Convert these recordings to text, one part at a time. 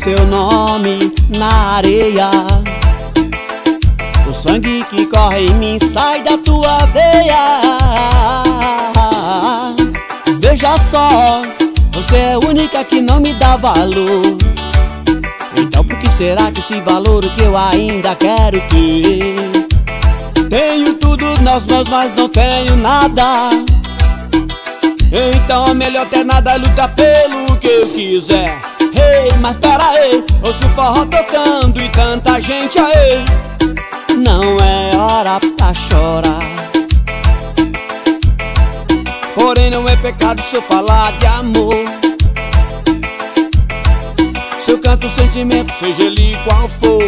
seu nome na areia. O sangue que corre em mim sai da tua veia. Veja só, você é a única que não me dá valor. Então por que será que esse valor que eu ainda quero ter? Tenho tudo nas mãos, mas não tenho nada. Então melhor ter nada, lutar pelo que eu quiser. Ei, mas pera aí, ouço o forró tocando e tanta gente aí. Não é hora pra chorar, porém não é pecado se eu falar de amor. Se eu canto sentimento, seja ele qual for,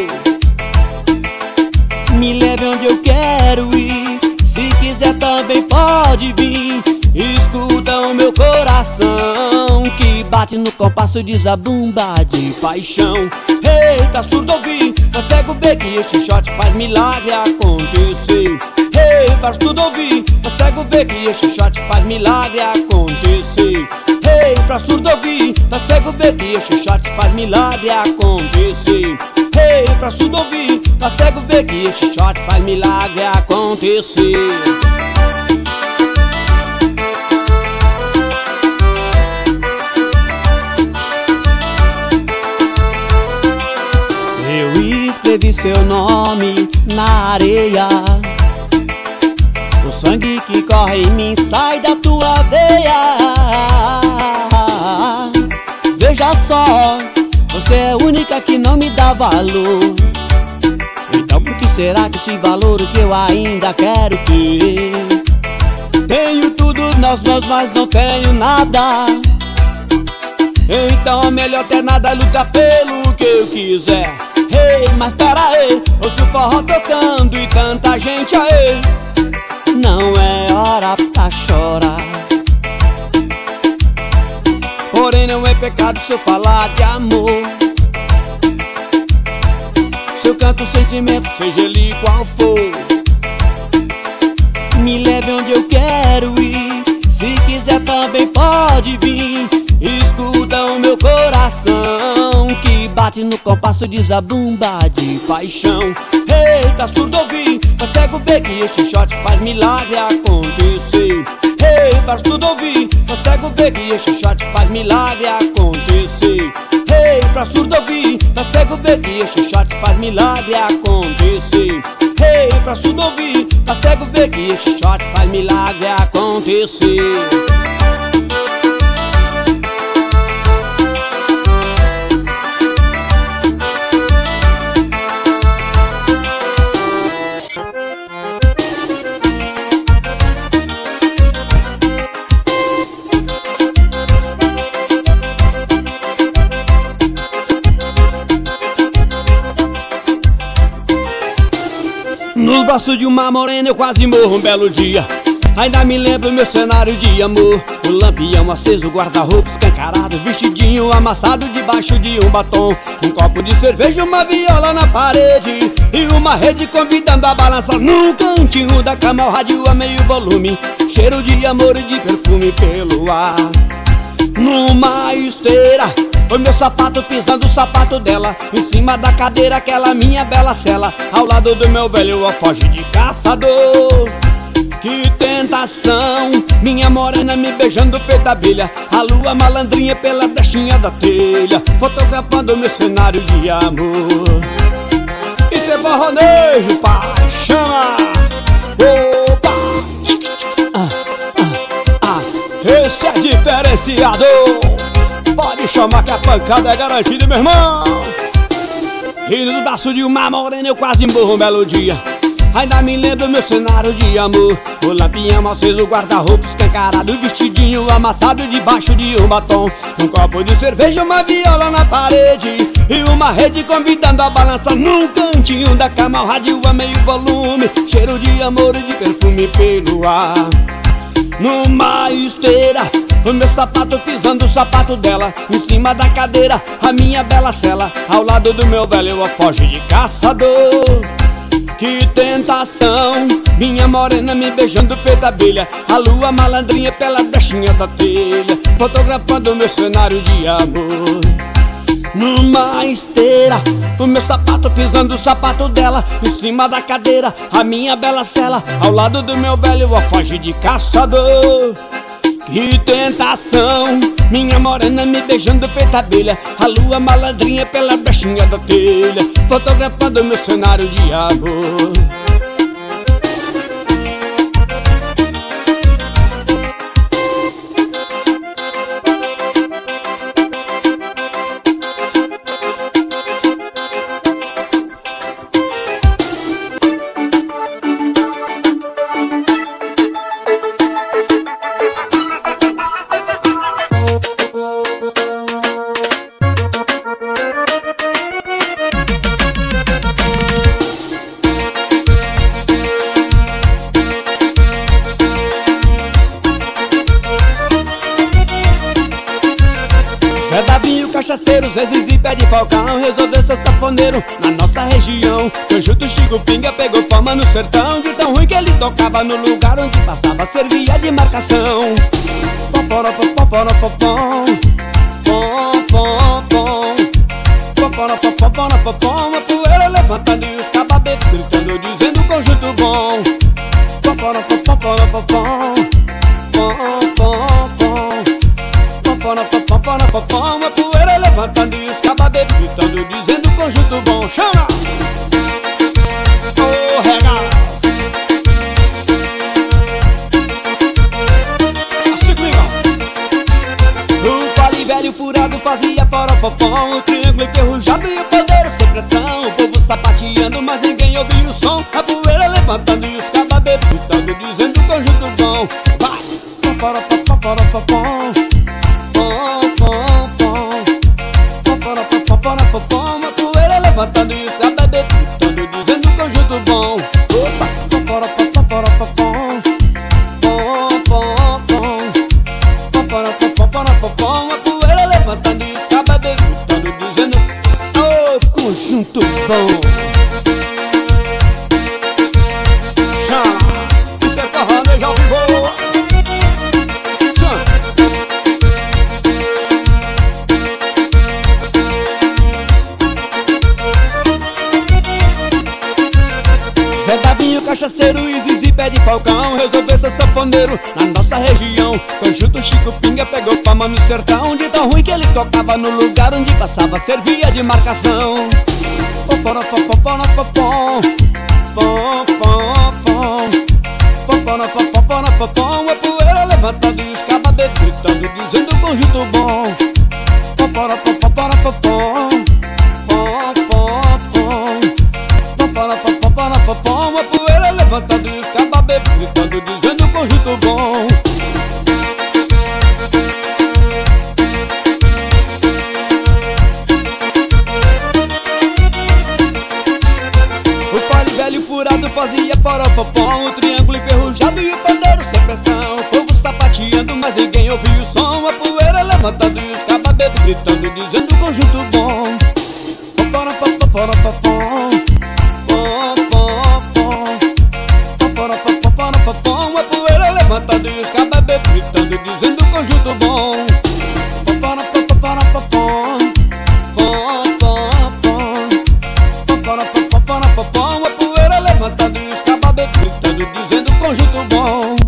me leve onde eu quero ir. Se quiser também pode vir. Escuta o meu coração que bate no compasso de zabumba de paixão. Eita, surdo ouvir, tá cego ver que este shot faz milagre acontecer. Ei, pra surdo ouvir, tá cego ver que este shot faz milagre acontecer. Ei, pra surdo ouvir, tá cego ver que este shot faz milagre acontecer. Ei, pra surdo ouvir, tá cego ver que este shot faz milagre acontecer. Escrevi seu nome na areia. O sangue que corre em mim sai da tua veia. Veja só, você é a única que não me dá valor. Então por que será que esse valor que eu ainda quero ter? Tenho tudo nas mãos, mas não tenho nada. Então melhor ter nada, lutar pelo que eu quiser. Ei, mas pera aí, ouço o forró tocando e tanta gente aí. Não é hora pra chorar, porém não é pecado se eu falar de amor. Se eu canto sentimento, seja ele qual for, me leve onde eu quero ir. Se quiser também pode vir. Escuta o meu coração que bate no compasso de zabumba de paixão. Eita, surdo ouvir, tá cego ver que este shot faz milagre acontecer. Ei, pra surdo ouvir, tá cego ver que este shot faz milagre acontecer. Ei, pra surdo ouvir, tá cego ver que este shot faz milagre acontecer. Ei, pra surdo ouvir, tá cego ver que este shot faz milagre acontecer. Nos braços de uma morena eu quase morro um belo dia. Ainda me lembro meu cenário de amor. O lampião aceso, guarda-roupa escancarado, vestidinho amassado debaixo de um batom. Um copo de cerveja, uma viola na parede e uma rede convidando a balançar. Num cantinho da cama o rádio a meio volume, cheiro de amor e de perfume pelo ar. Numa esteira foi meu sapato pisando o sapato dela, em cima da cadeira aquela minha bela cela, ao lado do meu velho alfoge de caçador. Que tentação, minha morena me beijando feita abelha, a lua malandrinha pela brechinha da telha, fotografando meu cenário de amor. Isso é borronejo, pai, chama! Opa! Esse é diferenciado, pode chamar que a pancada é garantida, meu irmão. E no braço de uma morena eu quase morro um belo dia. Ainda me lembro meu cenário de amor. O lampião aceso, guarda-roupa escancarado, vestidinho amassado debaixo de um batom. Um copo de cerveja, uma viola na parede e uma rede convidando a balançar. Num cantinho da cama o rádio a meio volume, cheiro de amor e de perfume pelo ar. Numa esteira o meu sapato pisando o sapato dela, em cima da cadeira a minha bela cela, ao lado do meu velho alfoge de caçador. Que tentação, minha morena me beijando feita abelha, a lua malandrinha pela brechinha da telha, fotografando meu cenário de amor. numa esteira, o meu sapato pisando o sapato dela, em cima da cadeira, a minha bela cela, ao lado do meu velho alforje de caçador. Que tentação, minha morena me beijando feita abelha, a lua malandrinha pela brechinha da telha, fotografando meu cenário de amor. Zé Davinho, cachaceiro, Zé Zizi, pé de falcão, resolveu ser safoneiro na nossa região. Canjuto, Chico, Pinga, pegou fama no sertão, de tão ruim que ele tocava no lugar onde passava, servia de marcação. Foforofofofofofom, fom, foforofofofofofom, a poeira levantando e os cababetos gritando, dizendo conjunto bom. Foforofofofofofom, a poeira levantando e os cababetos gritando, dizendo conjunto bom. Chama! Oh, regaço! Assim comigo! O pali velho furado fazia porofofom, o triângulo enferrujado e o pandeiro sem pressão, o povo sapateando, mas ninguém ouvia o som, a poeira levantando e os cababetos gritando, dizendo conjunto bom. Vai! Foforofofofofom, a poeira levantando e os cababetos gritando, dizendo conjunto bom. Opa! A poeira levantando e os cababetos gritando, dizendo oh, conjunto bom. Já, isso é forró, ao vivo. Zé Davinho, cachaceiro e Zizi, pé de falcão, resolveu ser safoneiro na nossa região. Canjuto, Chico, Pinga, pegou fama no sertão, de tão ruim que ele tocava no lugar onde passava, servia de marcação. Foforofofofofofom, a poeira levantando e os cababetos gritando, dizendo conjunto bom. Foforofofofofofom, a poeira levantando e os cababetos gritando, dizendo conjunto bom. O pali velho furado fazia porofofom, o triângulo enferrujado e o pandeiro sem pressão, o povo sapateando, mas ninguém ouvia o som, a poeira levantando e os cababetos gritando, dizendo conjunto bom. A poeira levantando e os cababetos gritando, dizendo conjunto bom. A poeira levantando e os cababetos gritando, dizendo conjunto bom.